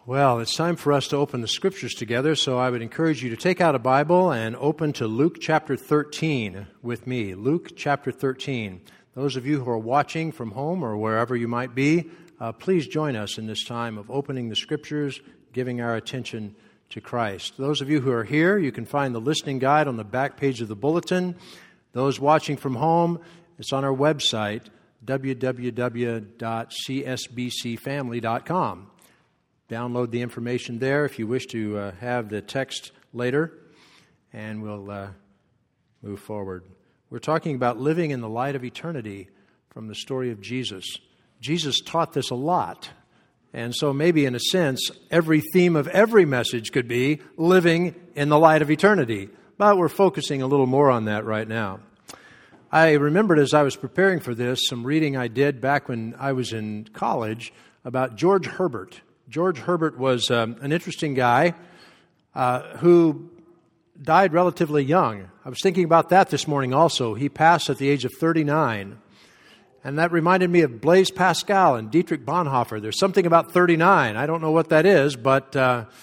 Well, it's time for us to open the Scriptures together, so I would encourage you to take out a Bible and open to Luke chapter 13 with me. Luke chapter 13. Those of you who are watching from home or wherever you might be, please join us in this time of opening the Scriptures, giving our attention to Christ. Those of you who are here, you can find the listening guide on the back page of the bulletin. Those watching from home, it's on our website, www.csbcfamily.com. Download the information there if you wish to have the text later, and we'll move forward. We're talking about living in the light of eternity from the story of Jesus. Jesus taught this a lot, and so maybe in a sense, every theme of every message could be living in the light of eternity, but we're focusing a little more on that right now. I remembered as I was preparing for this some reading I did back when I was in college about George Herbert. George Herbert was an interesting guy who died relatively young. I was thinking about that this morning also. He passed at the age of 39. And that reminded me of Blaise Pascal and Dietrich Bonhoeffer. There's something about 39. I don't know what that is, but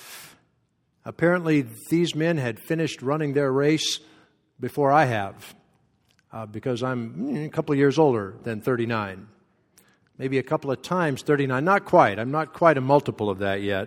apparently these men had finished running their race before I have, because I'm a couple of years older than 39. Maybe a couple of times 39. Not quite. I'm not quite a multiple of that yet.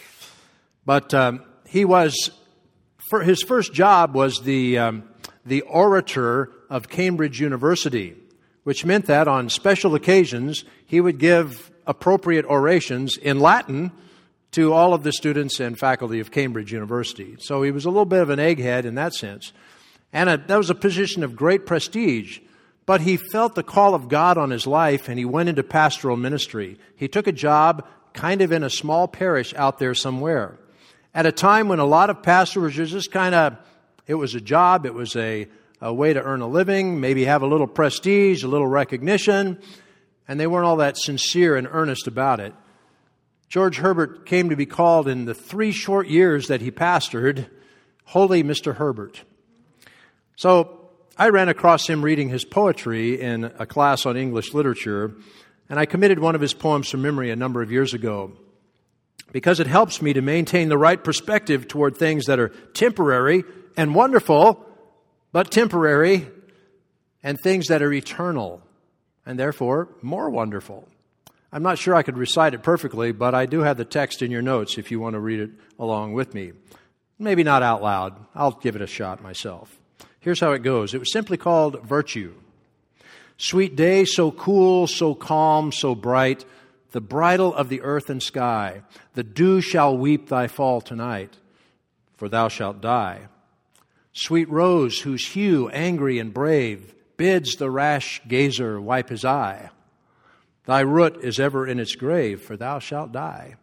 But his first job was the orator of Cambridge University, which meant that on special occasions he would give appropriate orations in Latin to all of the students and faculty of Cambridge University. So he was a little bit of an egghead in that sense. And that was a position of great prestige. But he felt the call of God on his life, and he went into pastoral ministry. He took a job kind of in a small parish out there somewhere. At a time when a lot of pastors were just it was a job, it was a way to earn a living, maybe have a little prestige, a little recognition, and they weren't all that sincere and earnest about it. George Herbert came to be called in the 3 short years that he pastored, Holy Mr. Herbert. So I ran across him reading his poetry in a class on English literature, and I committed one of his poems from memory a number of years ago because it helps me to maintain the right perspective toward things that are temporary and wonderful, but temporary, and things that are eternal and therefore more wonderful. I'm not sure I could recite it perfectly, but I do have the text in your notes if you want to read it along with me. Maybe not out loud. I'll give it a shot myself. Here's how it goes. It was simply called Virtue. Sweet day, so cool, so calm, so bright, the bridal of the earth and sky. The dew shall weep thy fall tonight, for thou shalt die. Sweet rose, whose hue, angry and brave, bids the rash gazer wipe his eye. Thy root is ever in its grave, for thou shalt die.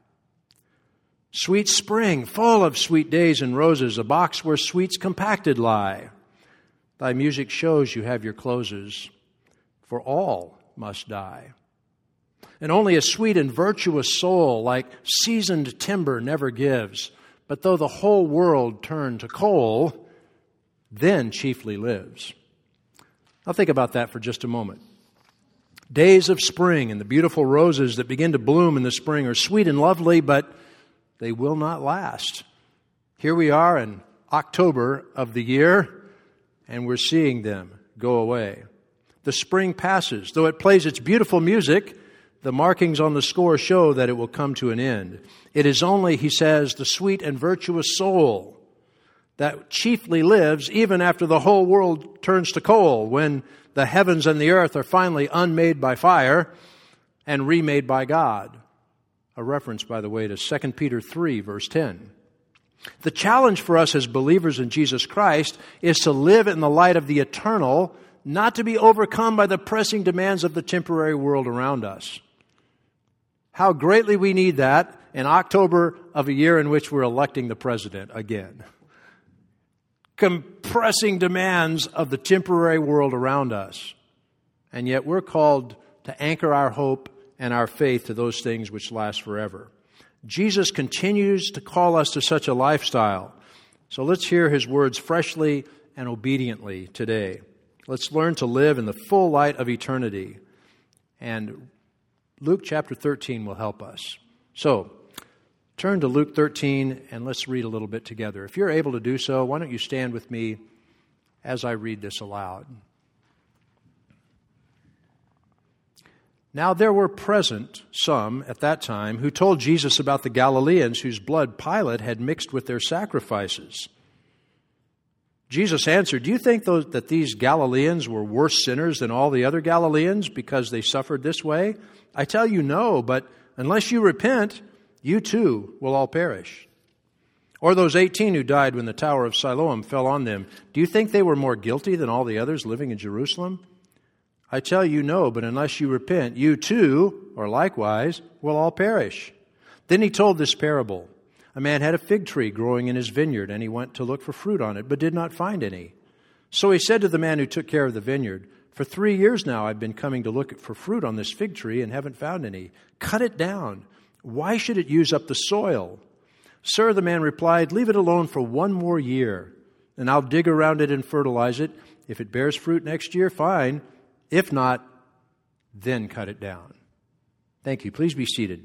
Sweet spring, full of sweet days and roses, a box where sweets compacted lie. Thy music shows you have your closes, for all must die. And only a sweet and virtuous soul, like seasoned timber, never gives. But though the whole world turn to coal, then chiefly lives. Now think about that for just a moment. Days of spring and the beautiful roses that begin to bloom in the spring are sweet and lovely, but they will not last. Here we are in October of the year, and we're seeing them go away. The spring passes. Though it plays its beautiful music, the markings on the score show that it will come to an end. It is only, he says, the sweet and virtuous soul that chiefly lives even after the whole world turns to coal, when the heavens and the earth are finally unmade by fire and remade by God. A reference, by the way, to 2 Peter 3, verse 10. The challenge for us as believers in Jesus Christ is to live in the light of the eternal, not to be overcome by the pressing demands of the temporary world around us. How greatly we need that in October of a year in which we're electing the president again. Compressing demands of the temporary world around us. And yet we're called to anchor our hope and our faith to those things which last forever. Jesus continues to call us to such a lifestyle. So let's hear his words freshly and obediently today. Let's learn to live in the full light of eternity. And Luke chapter 13 will help us. So, Turn to Luke 13 and let's read a little bit together. If you're able to do so, why don't you stand with me as I read this aloud. Now there were present some at that time who told Jesus about the Galileans whose blood Pilate had mixed with their sacrifices. Jesus answered, "Do you think that these Galileans were worse sinners than all the other Galileans because they suffered this way? I tell you no, but unless you repent, you too will all perish. Or those 18 who died when the Tower of Siloam fell on them, do you think they were more guilty than all the others living in Jerusalem? I tell you no, but unless you repent, you too, or likewise, will all perish." Then he told this parable. A man had a fig tree growing in his vineyard, and he went to look for fruit on it, but did not find any. So he said to the man who took care of the vineyard, "For 3 years now I've been coming to look for fruit on this fig tree and haven't found any. Cut it down. Why should it use up the soil?" "Sir," the man replied, "leave it alone for 1 more year, and I'll dig around it and fertilize it. If it bears fruit next year, fine. If not, then cut it down." Thank you. Please be seated.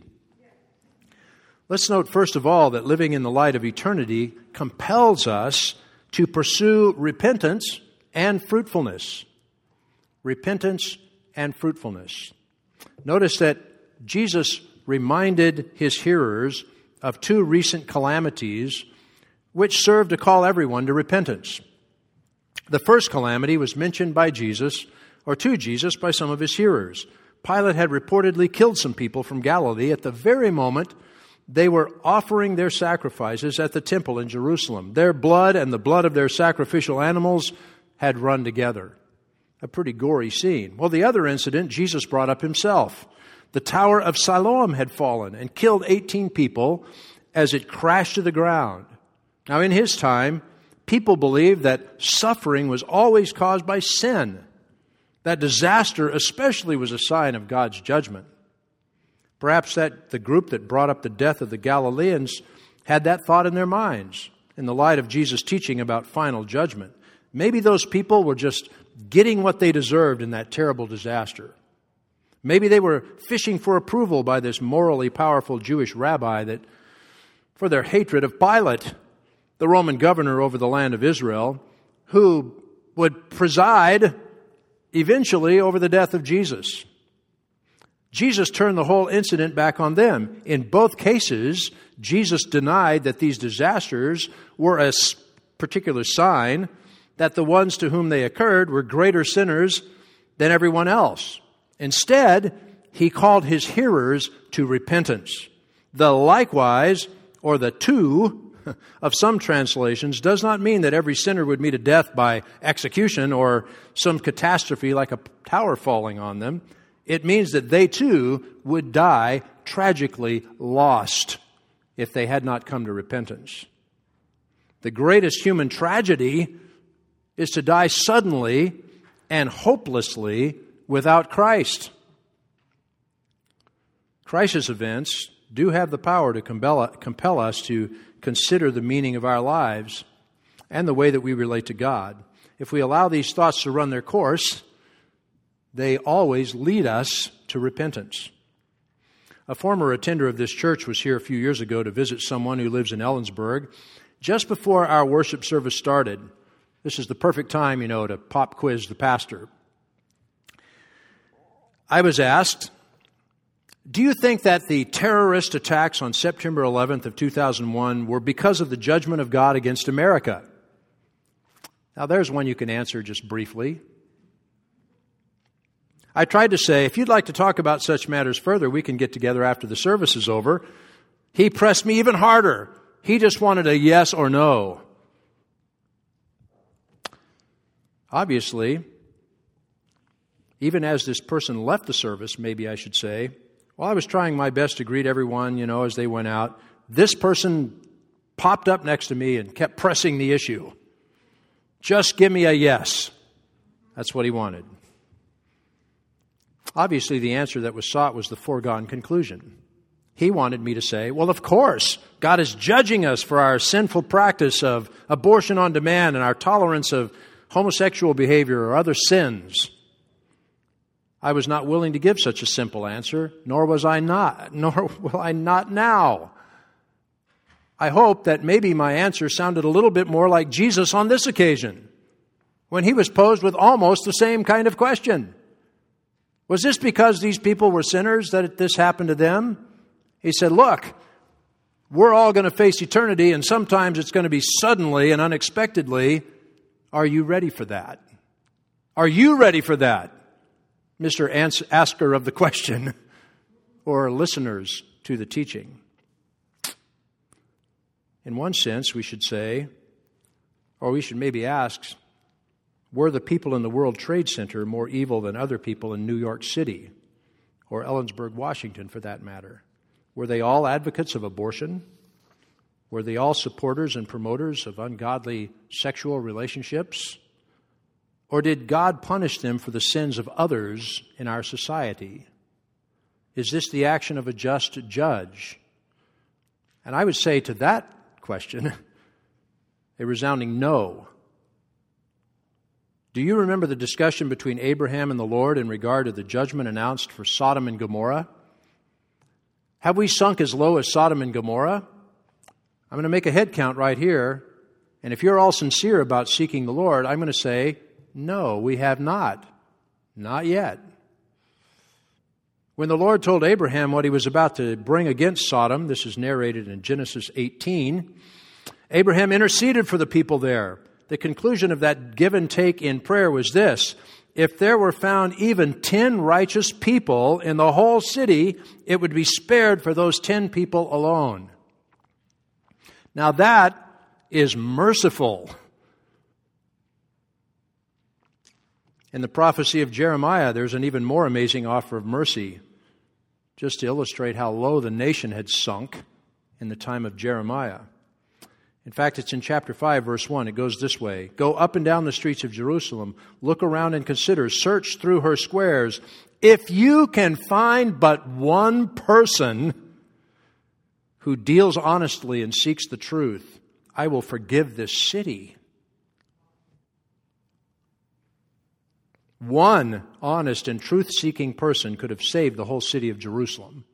Let's note, first of all, that living in the light of eternity compels us to pursue repentance and fruitfulness. Repentance and fruitfulness. Notice that Jesus reminded his hearers of 2 recent calamities which served to call everyone to repentance. The first calamity was mentioned by Jesus, or to Jesus, by some of his hearers. Pilate had reportedly killed some people from Galilee at the very moment they were offering their sacrifices at the temple in Jerusalem. Their blood and the blood of their sacrificial animals had run together. A pretty gory scene. Well, the other incident Jesus brought up himself. The Tower of Siloam had fallen and killed 18 people as it crashed to the ground. Now, in his time, people believed that suffering was always caused by sin. That disaster especially was a sign of God's judgment. Perhaps that the group that brought up the death of the Galileans had that thought in their minds in the light of Jesus' teaching about final judgment. Maybe those people were just getting what they deserved in that terrible disaster. Maybe they were fishing for approval by this morally powerful Jewish rabbi that, for their hatred of Pilate, the Roman governor over the land of Israel, who would preside eventually over the death of Jesus. Jesus turned the whole incident back on them. In both cases, Jesus denied that these disasters were a particular sign that the ones to whom they occurred were greater sinners than everyone else. Instead, he called his hearers to repentance. The likewise, or the to, of some translations does not mean that every sinner would meet a death by execution or some catastrophe like a tower falling on them. It means that they too would die tragically lost if they had not come to repentance. The greatest human tragedy is to die suddenly and hopelessly without Christ. Crisis events do have the power to compel us to consider the meaning of our lives and the way that we relate to God. If we allow these thoughts to run their course, they always lead us to repentance. A former attender of this church was here a few years ago to visit someone who lives in Ellensburg. Just before our worship service started, this is the perfect time, to pop quiz the pastor. I was asked, do you think that the terrorist attacks on September 11th of 2001 were because of the judgment of God against America? Now, there's one you can answer just briefly. I tried to say, if you'd like to talk about such matters further, we can get together after the service is over. He pressed me even harder. He just wanted a yes or no. Obviously, even as this person left the service, maybe I should say, while I was trying my best to greet everyone, as they went out, this person popped up next to me and kept pressing the issue. Just give me a yes. That's what he wanted. Obviously, the answer that was sought was the foregone conclusion. He wanted me to say, well, of course, God is judging us for our sinful practice of abortion on demand and our tolerance of homosexual behavior or other sins. I was not willing to give such a simple answer, nor will I not now. I hope that maybe my answer sounded a little bit more like Jesus on this occasion, when he was posed with almost the same kind of question. Was this because these people were sinners that this happened to them? He said, look, we're all going to face eternity, and sometimes it's going to be suddenly and unexpectedly. Are you ready for that? Are you ready for that, Mr. Asker of the question, or listeners to the teaching? In one sense, we should say, or we should maybe ask, were the people in the World Trade Center more evil than other people in New York City or Ellensburg, Washington, for that matter? Were they all advocates of abortion? Were they all supporters and promoters of ungodly sexual relationships? Or did God punish them for the sins of others in our society? Is this the action of a just judge? And I would say to that question a resounding no. Do you remember the discussion between Abraham and the Lord in regard to the judgment announced for Sodom and Gomorrah? Have we sunk as low as Sodom and Gomorrah? I'm going to make a head count right here, and if you're all sincere about seeking the Lord, I'm going to say, no, we have not. Not yet. When the Lord told Abraham what he was about to bring against Sodom, this is narrated in Genesis 18, Abraham interceded for the people there. The conclusion of that give and take in prayer was this: if there were found even 10 righteous people in the whole city, it would be spared for those 10 people alone. Now that is merciful. In the prophecy of Jeremiah, there's an even more amazing offer of mercy, just to illustrate how low the nation had sunk in the time of Jeremiah. In fact, it's in chapter 5, verse 1. It goes this way: go up and down the streets of Jerusalem, look around and consider, search through her squares. If you can find but one person who deals honestly and seeks the truth, I will forgive this city. One honest and truth-seeking person could have saved the whole city of Jerusalem.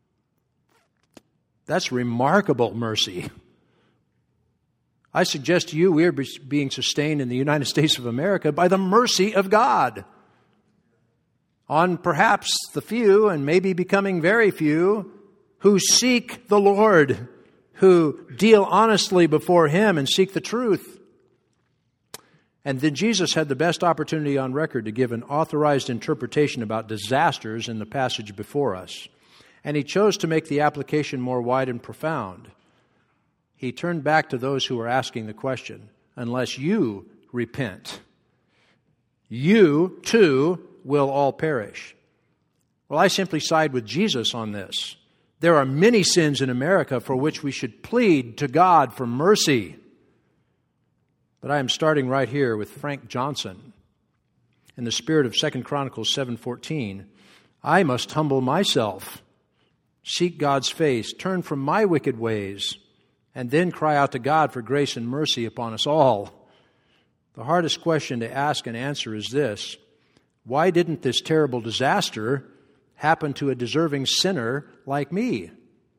That's remarkable mercy. I suggest to you we are being sustained in the United States of America by the mercy of God on perhaps the few, and maybe becoming very few, who seek the Lord, who deal honestly before Him and seek the truth. And then Jesus had the best opportunity on record to give an authorized interpretation about disasters in the passage before us. And He chose to make the application more wide and profound. He turned back to those who were asking the question, unless you repent, you too will all perish. Well, I simply side with Jesus on this. There are many sins in America for which we should plead to God for mercy. But I am starting right here with Frank Johnson. In the spirit of 2 Chronicles 7:14, I must humble myself, seek God's face, turn from my wicked ways, and then cry out to God for grace and mercy upon us all. The hardest question to ask and answer is this: why didn't this terrible disaster happen to a deserving sinner like me?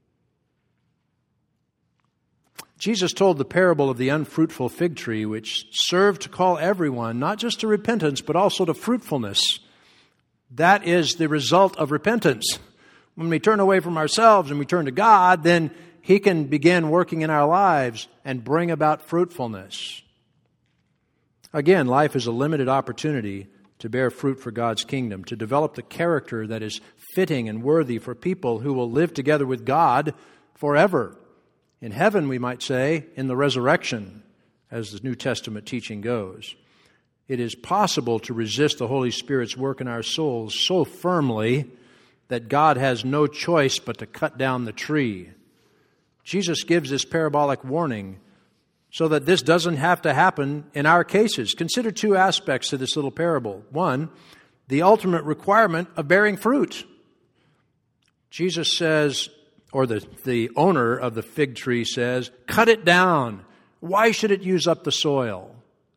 Jesus told the parable of the unfruitful fig tree, which served to call everyone, not just to repentance, but also to fruitfulness. That is the result of repentance. When we turn away from ourselves and we turn to God, then He can begin working in our lives and bring about fruitfulness. Again, life is a limited opportunity to bear fruit for God's kingdom, to develop the character that is fitting and worthy for people who will live together with God forever. In heaven, we might say, in the resurrection, as the New Testament teaching goes. It is possible to resist the Holy Spirit's work in our souls so firmly that God has no choice but to cut down the tree. Jesus gives this parabolic warning so that this doesn't have to happen in our cases. Consider two aspects to this little parable. One, the ultimate requirement of bearing fruit. Jesus says, or the owner of the fig tree says, cut it down. Why should it use up the soil?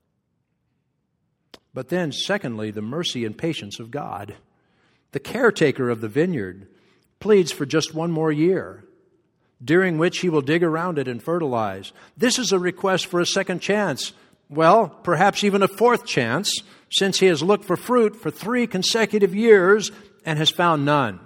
But then, secondly, the mercy and patience of God. The caretaker of the vineyard pleads for just one more year. during which he will dig around it and fertilize. This is a request for a second chance. Well, perhaps even a fourth chance, since he has looked for fruit for 3 consecutive years and has found none.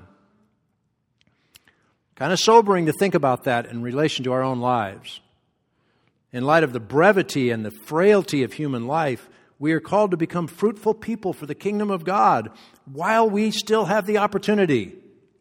Kind of sobering to think about that in relation to our own lives. In light of the brevity and the frailty of human life, we are called to become fruitful people for the kingdom of God while we still have the opportunity.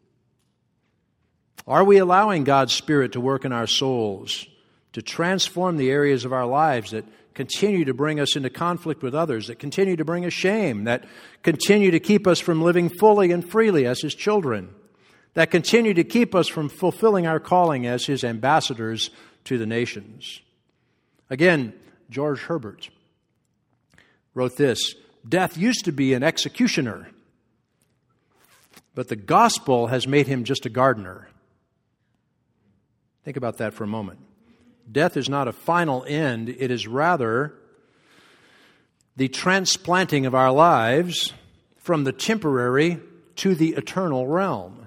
Are we allowing God's Spirit to work in our souls, to transform the areas of our lives that continue to bring us into conflict with others, that continue to bring us shame, that continue to keep us from living fully and freely as His children, that continue to keep us from fulfilling our calling as His ambassadors to the nations? Again, George Herbert wrote this: "Death used to be an executioner, but the gospel has made him just a gardener." Think about that for a moment. Death is not a final end. It is rather the transplanting of our lives from the temporary to the eternal realm.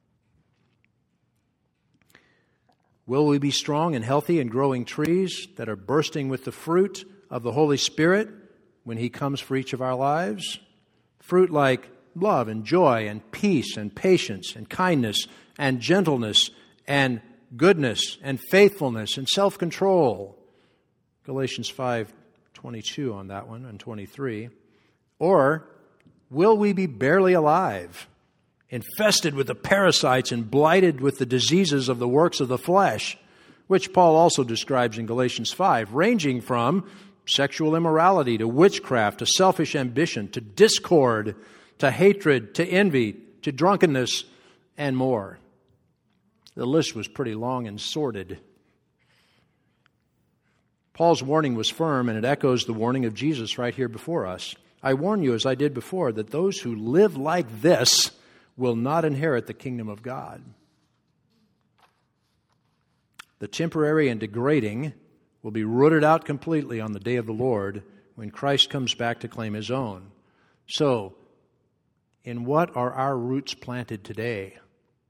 Will we be strong and healthy and growing trees that are bursting with the fruit of the Holy Spirit when He comes for each of our lives? Fruit like love and joy and peace and patience and kindness and gentleness and goodness and faithfulness and self-control. Galatians 5:22 on that one and 23. Or will we be barely alive, infested with the parasites and blighted with the diseases of the works of the flesh, which Paul also describes in Galatians 5, ranging from sexual immorality to witchcraft to selfish ambition to discord to hatred to envy to drunkenness and more. The list was pretty long and sordid. Paul's warning was firm, and it echoes the warning of Jesus right here before us. I warn you, as I did before, that those who live like this will not inherit the kingdom of God. The temporary and degrading will be rooted out completely on the day of the Lord when Christ comes back to claim His own. So, in what are our roots planted today?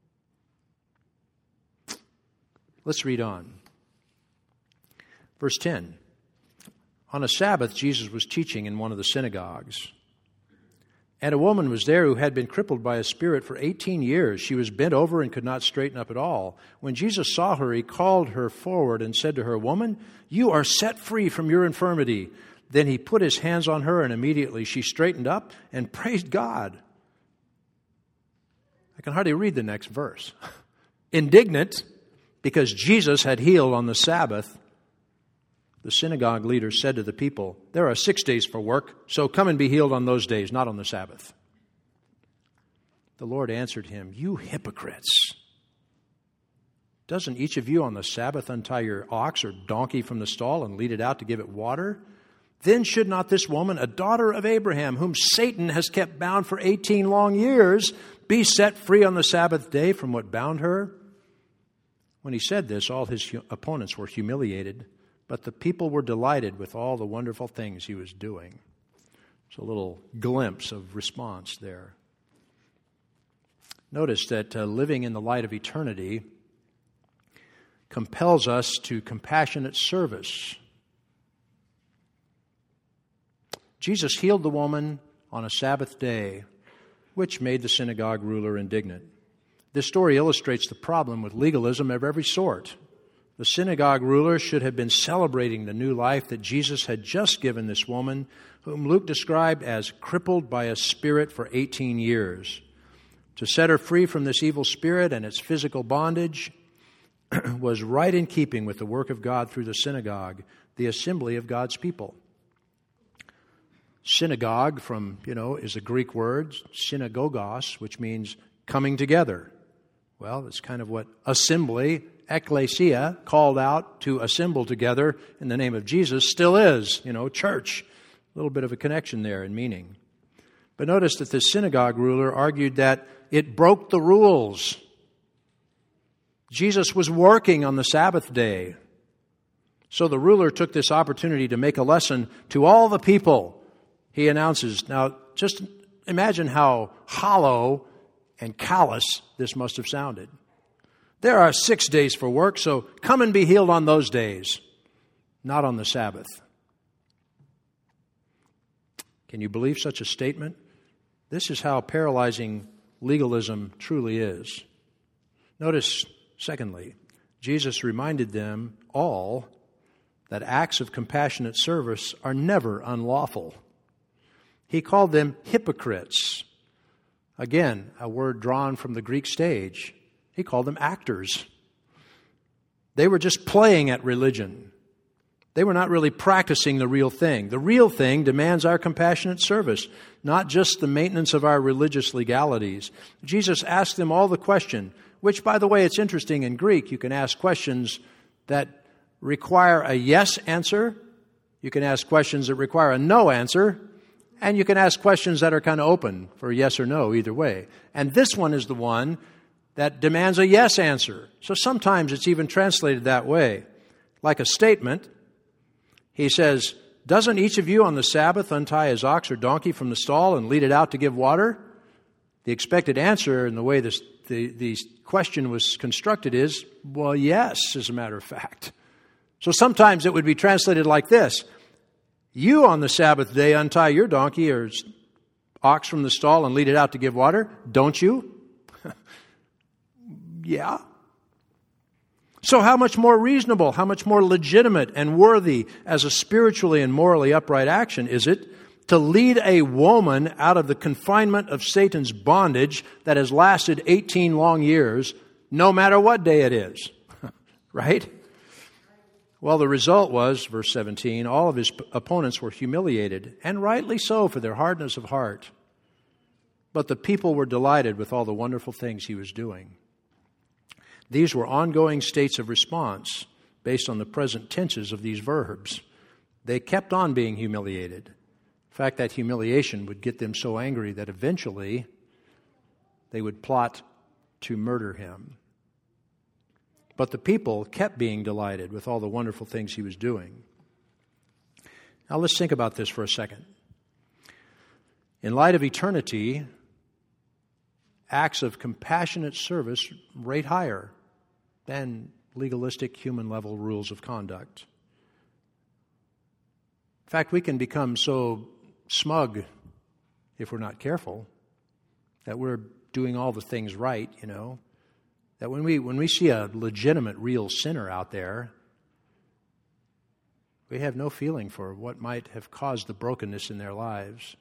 Let's read on. Verse 10. On a Sabbath, Jesus was teaching in one of the synagogues. And a woman was there who had been crippled by a spirit for 18 years. She was bent over and could not straighten up at all. When Jesus saw her, He called her forward and said to her, "Woman, you are set free from your infirmity." Then He put His hands on her, and immediately she straightened up and praised God. I can hardly read the next verse. Indignant, because Jesus had healed on the Sabbath, the synagogue leader said to the people, "There are 6 days for work, so come and be healed on those days, not on the Sabbath." The Lord answered him, "You hypocrites! Doesn't each of you on the Sabbath untie your ox or donkey from the stall and lead it out to give it water? Then should not this woman, a daughter of Abraham, whom Satan has kept bound for 18 long years, be set free on the Sabbath day from what bound her?" When he said this, all his opponents were humiliated, but the people were delighted with all the wonderful things he was doing. It's a little glimpse of response there. Notice that living in the light of eternity compels us to compassionate service. Jesus healed the woman on a Sabbath day, which made the synagogue ruler indignant. This story illustrates the problem with legalism of every sort. The synagogue ruler should have been celebrating the new life that Jesus had just given this woman, whom Luke described as crippled by a spirit for 18 years. To set her free from this evil spirit and its physical bondage was right in keeping with the work of God through the synagogue, the assembly of God's people. Synagogue is a Greek word, synagogos, which means coming together. Well, that's kind of what assembly, ecclesia, called out to assemble together in the name of Jesus, still is, church. A little bit of a connection there in meaning. But notice that the synagogue ruler argued that it broke the rules. Jesus was working on the Sabbath day. So the ruler took this opportunity to make a lesson to all the people. He announces, now just imagine how hollow and callous this must have sounded. There are 6 days for work, so come and be healed on those days, not on the Sabbath. Can you believe such a statement? This is how paralyzing legalism truly is. Notice, secondly, Jesus reminded them all that acts of compassionate service are never unlawful. He called them hypocrites. Again, a word drawn from the Greek stage. He called them actors. They were just playing at religion. They were not really practicing the real thing. The real thing demands our compassionate service, not just the maintenance of our religious legalities. Jesus asked them all the question, which, by the way, it's interesting in Greek. You can ask questions that require a yes answer. You can ask questions that require a no answer. And you can ask questions that are kind of open for yes or no, either way. And this one is the one that demands a yes answer. So sometimes it's even translated that way. Like a statement, he says, doesn't each of you on the Sabbath untie his ox or donkey from the stall and lead it out to give water? The expected answer in the way the question was constructed is, well, yes, as a matter of fact. So sometimes it would be translated like this. You on the Sabbath day untie your donkey or ox from the stall and lead it out to give water, don't you? Yeah. So how much more reasonable, how much more legitimate and worthy as a spiritually and morally upright action is it to lead a woman out of the confinement of Satan's bondage that has lasted 18 long years, no matter what day it is? Right? Well, the result was, verse 17, all of his opponents were humiliated, and rightly so for their hardness of heart. But the people were delighted with all the wonderful things he was doing. These were ongoing states of response based on the present tenses of these verbs. They kept on being humiliated. In fact, that humiliation would get them so angry that eventually they would plot to murder him. But the people kept being delighted with all the wonderful things he was doing. Now let's think about this for a second. In light of eternity, acts of compassionate service rate higher than legalistic human-level rules of conduct. In fact, we can become so smug, if we're not careful, that we're doing all the things right, that when we see a legitimate, real sinner out there, we have no feeling for what might have caused the brokenness in their lives,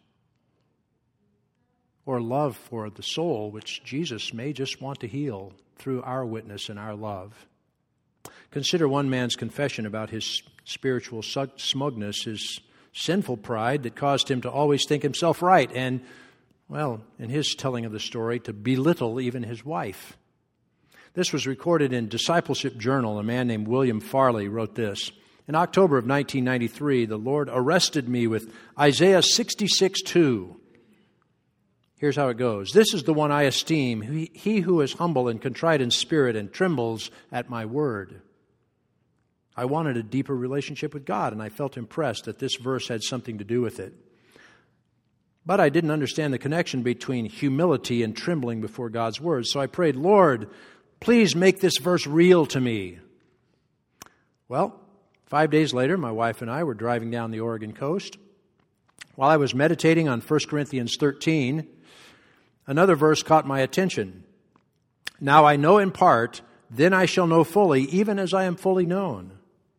or love for the soul which Jesus may just want to heal through our witness and our love. Consider one man's confession about his spiritual smugness, his sinful pride that caused him to always think himself right, and, well, in his telling of the story, to belittle even his wife. This was recorded in Discipleship Journal. A man named William Farley wrote this. In October of 1993, the Lord arrested me with Isaiah 66:2. Here's how it goes. This is the one I esteem, he who is humble and contrite in spirit and trembles at my word. I wanted a deeper relationship with God, and I felt impressed that this verse had something to do with it. But I didn't understand the connection between humility and trembling before God's word, so I prayed, Lord, please make this verse real to me. Well, 5 days later, my wife and I were driving down the Oregon coast. While I was meditating on 1 Corinthians 13, another verse caught my attention. Now I know in part, then I shall know fully, even as I am fully known.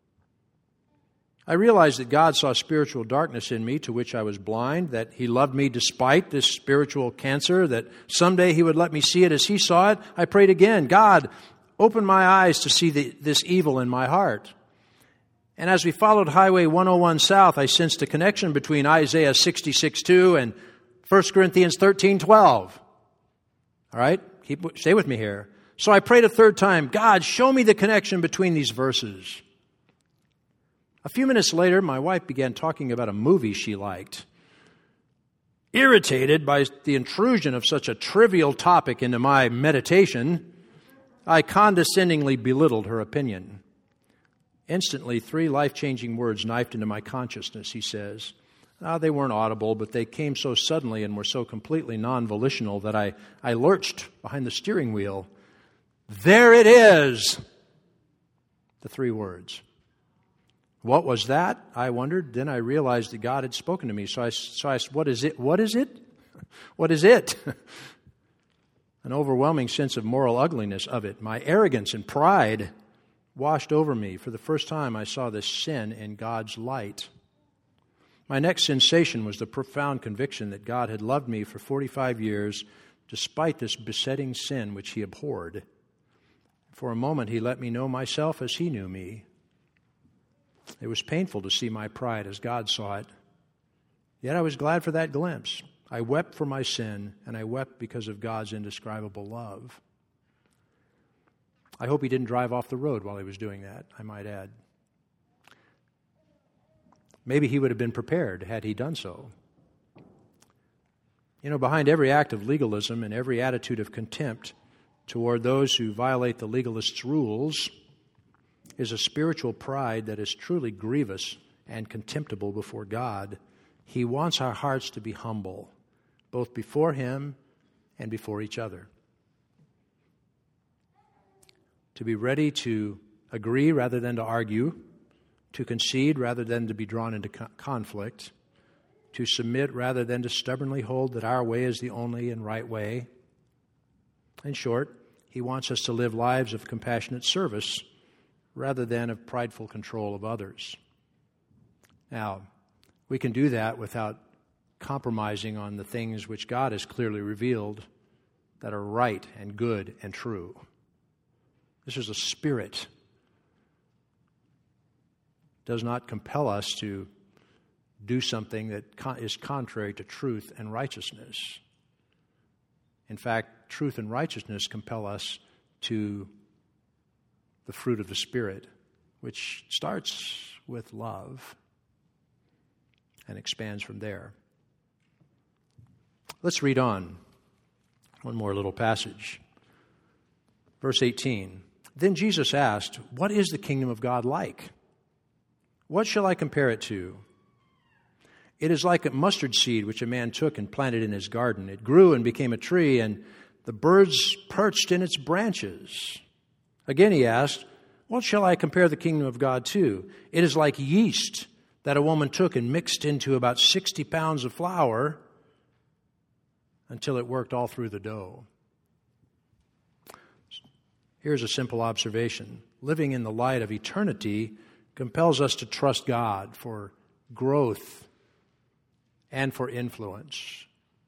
I realized that God saw spiritual darkness in me to which I was blind, that He loved me despite this spiritual cancer, that someday He would let me see it as He saw it. I prayed again, God, open my eyes to see this evil in my heart. And as we followed Highway 101 south, I sensed a connection between Isaiah 66:2 and 1 Corinthians 13:12. All right? Stay with me here. So I prayed a third time, God, show me the connection between these verses. A few minutes later, my wife began talking about a movie she liked. Irritated by the intrusion of such a trivial topic into my meditation, I condescendingly belittled her opinion. Instantly, 3 life-changing words knifed into my consciousness, he says. They weren't audible, but they came so suddenly and were so completely non-volitional that I lurched behind the steering wheel. There it is. The 3 words. What was that? I wondered. Then I realized that God had spoken to me. So I said, what is it? What is it? What is it? An overwhelming sense of moral ugliness of it. My arrogance and pride washed over me. For the first time, I saw this sin in God's light. My next sensation was the profound conviction that God had loved me for 45 years, despite this besetting sin which He abhorred. For a moment, He let me know myself as He knew me. It was painful to see my pride as God saw it. Yet I was glad for that glimpse. I wept for my sin, and I wept because of God's indescribable love. I hope He didn't drive off the road while He was doing that, I might add. Maybe He would have been prepared had He done so. You know, behind every act of legalism and every attitude of contempt toward those who violate the legalist's rules is a spiritual pride that is truly grievous and contemptible before God. He wants our hearts to be humble, both before Him and before each other. To be ready to agree rather than to argue, to concede rather than to be drawn into conflict, to submit rather than to stubbornly hold that our way is the only and right way. In short, He wants us to live lives of compassionate service rather than of prideful control of others. Now, we can do that without compromising on the things which God has clearly revealed that are right and good and true. This is a spirit. It does not compel us to do something that is contrary to truth and righteousness. In fact, truth and righteousness compel us to the fruit of the Spirit, which starts with love and expands from there. Let's read on. One more little passage. Verse 18. Then Jesus asked, "What is the kingdom of God like? What shall I compare it to? It is like a mustard seed which a man took and planted in his garden. It grew and became a tree, and the birds perched in its branches." Again he asked, "What shall I compare the kingdom of God to? It is like yeast that a woman took and mixed into about 60 pounds of flour until it worked all through the dough." Here's a simple observation. Living in the light of eternity compels us to trust God for growth and for influence.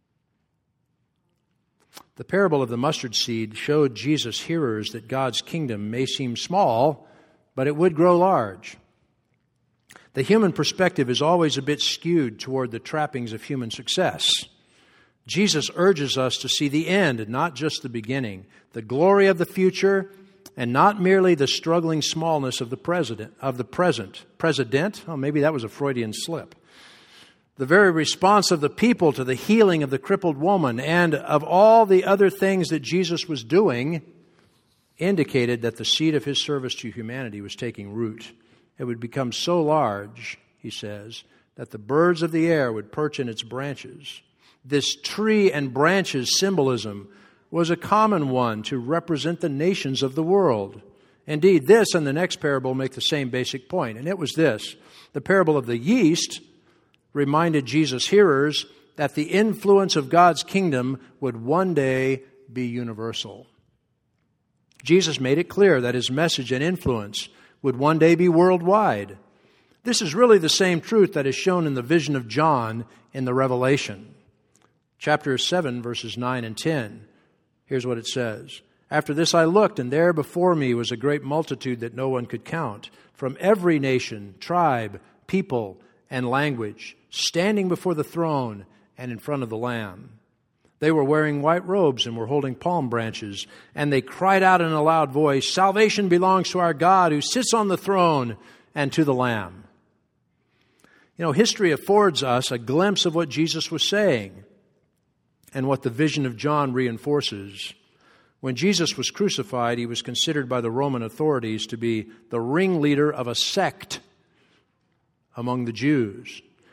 The parable of the mustard seed showed Jesus' hearers that God's kingdom may seem small, but it would grow large. The human perspective is always a bit skewed toward the trappings of human success. Jesus urges us to see the end and not just the beginning, the glory of the future, and not merely the struggling smallness of the present. President? Oh, maybe that was a Freudian slip. The very response of the people to the healing of the crippled woman and of all the other things that Jesus was doing indicated that the seed of His service to humanity was taking root. It would become so large, he says, that the birds of the air would perch in its branches. This tree and branches symbolism was a common one to represent the nations of the world. Indeed, this and the next parable make the same basic point, and it was this. The parable of the yeast reminded Jesus' hearers that the influence of God's kingdom would one day be universal. Jesus made it clear that His message and influence would one day be worldwide. This is really the same truth that is shown in the vision of John in the Revelation. Chapter 7, verses 9 and 10. Here's what it says. "After this I looked, and there before me was a great multitude that no one could count, from every nation, tribe, people, and language, standing before the throne and in front of the Lamb. They were wearing white robes and were holding palm branches, and they cried out in a loud voice, 'Salvation belongs to our God who sits on the throne and to the Lamb.'" You know, history affords us a glimpse of what Jesus was saying and what the vision of John reinforces. When Jesus was crucified, He was considered by the Roman authorities to be the ringleader of a sect among the Jews.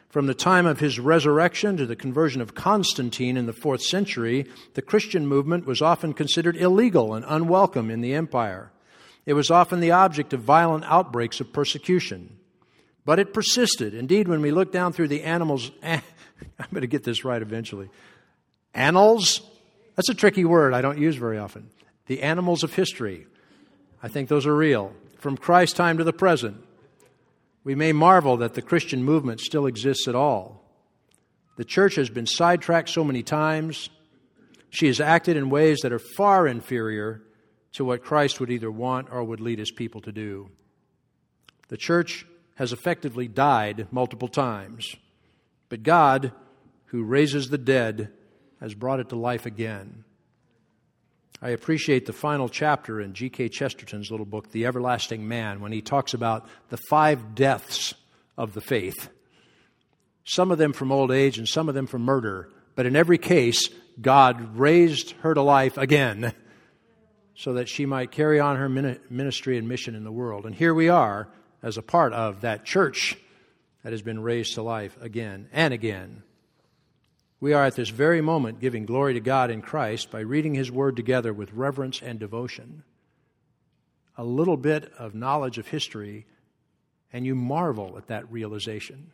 From the time of his resurrection to the conversion of Constantine in the 4th century, the Christian movement was often considered illegal and unwelcome in the empire. It was often the object of violent outbreaks of persecution. But it persisted. Indeed, when we look down through the I'm going to get this right eventually. Annals? That's a tricky word I don't use very often. The annals of history. I think those are real. From Christ's time to the present, we may marvel that the Christian movement still exists at all. The church has been sidetracked so many times. She has acted in ways that are far inferior to what Christ would either want or would lead his people to do. The church has effectively died multiple times, but God, who raises the dead, has brought it to life again. I appreciate the final chapter in G.K. Chesterton's little book, The Everlasting Man, when he talks about the 5 deaths of the faith. Some of them from old age and some of them from murder. But in every case, God raised her to life again so that she might carry on her ministry and mission in the world. And here we are as a part of that church that has been raised to life again and again. We are at this very moment giving glory to God in Christ by reading his word together with reverence and devotion. A little bit of knowledge of history, and you marvel at that realization.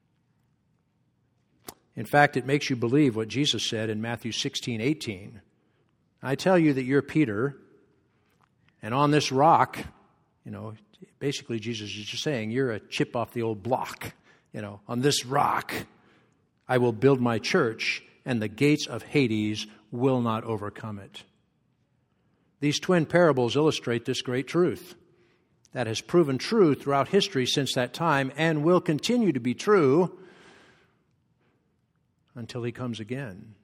In fact, it makes you believe what Jesus said in Matthew 16:18. I tell you that you're Peter, and on this rock, basically Jesus is just saying, you're a chip off the old block. On this rock, I will build my church, and the gates of Hades will not overcome it. These twin parables illustrate this great truth that has proven true throughout history since that time and will continue to be true until he comes again.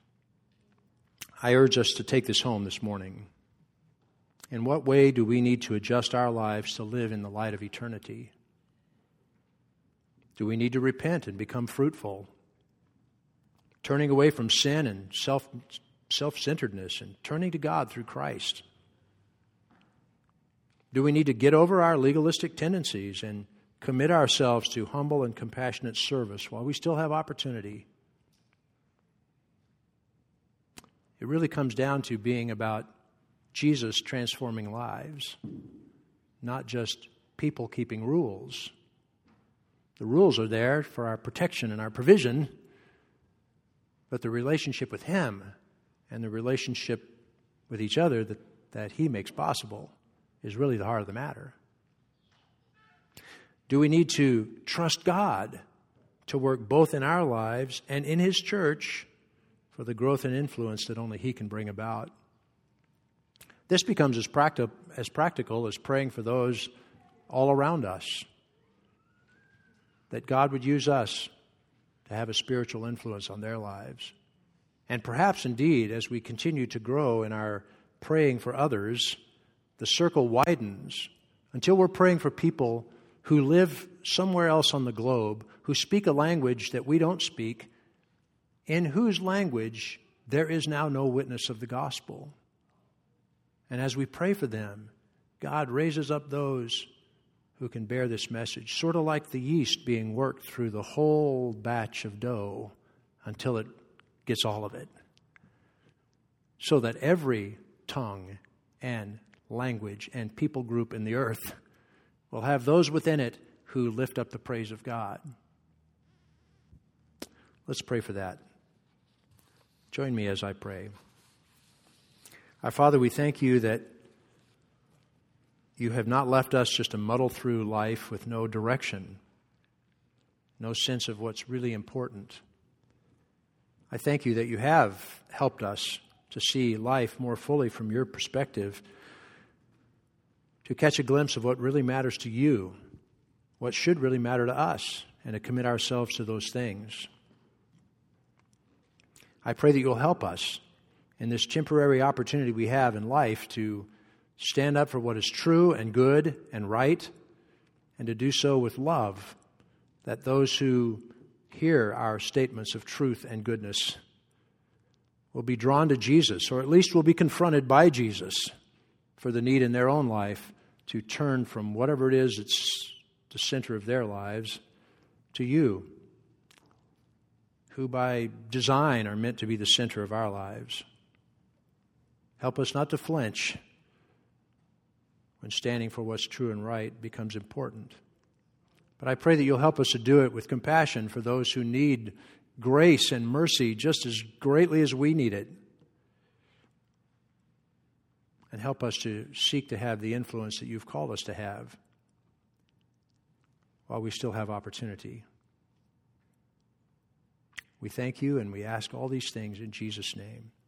I urge us to take this home this morning. In what way do we need to adjust our lives to live in the light of eternity? Do we need to repent and become fruitful? Turning away from sin and self-centeredness and turning to God through Christ? Do we need to get over our legalistic tendencies and commit ourselves to humble and compassionate service while we still have opportunity? It really comes down to being about Jesus transforming lives, not just people keeping rules. The rules are there for our protection and our provision, but the relationship with him and the relationship with each other that he makes possible is really the heart of the matter. Do we need to trust God to work both in our lives and in his church for the growth and influence that only he can bring about? This becomes as practical as praying for those all around us, that God would use us to have a spiritual influence on their lives. And perhaps indeed, as we continue to grow in our praying for others, the circle widens until we're praying for people who live somewhere else on the globe, who speak a language that we don't speak, in whose language there is now no witness of the gospel. And as we pray for them, God raises up those who can bear this message, sort of like the yeast being worked through the whole batch of dough until it gets all of it, so that every tongue and language and people group in the earth will have those within it who lift up the praise of God. Let's pray for that. Join me as I pray. Our Father, we thank you that you have not left us just to muddle through life with no direction, no sense of what's really important. I thank you that you have helped us to see life more fully from your perspective, to catch a glimpse of what really matters to you, what should really matter to us, and to commit ourselves to those things. I pray that you'll help us in this temporary opportunity we have in life to stand up for what is true and good and right, and to do so with love, that those who hear our statements of truth and goodness will be drawn to Jesus, or at least will be confronted by Jesus for the need in their own life to turn from whatever it is that's the center of their lives to you who by design are meant to be the center of our lives. Help us not to flinch when standing for what's true and right becomes important. But I pray that you'll help us to do it with compassion for those who need grace and mercy just as greatly as we need it. And help us to seek to have the influence that you've called us to have while we still have opportunity. We thank you and we ask all these things in Jesus' name.